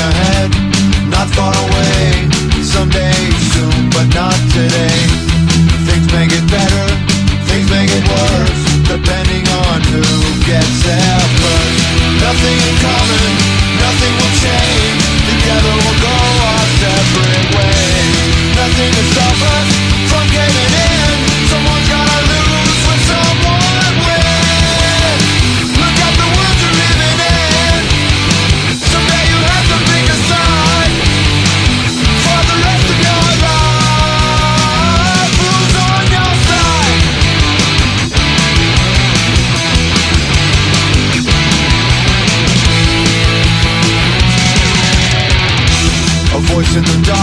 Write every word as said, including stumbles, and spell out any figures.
ahead, not far away. Someday soon, but not today. Things may get better, things may get worse, depending on who gets there first. Nothing in common, nothing will change. Together we'll go our separate ways. Nothing to stop us from giving in. Someone's gotta lose when someone wins. Look at the world you're living in. Someday you have to pick a side for the rest of your life. Who's on your side? A voice in the dark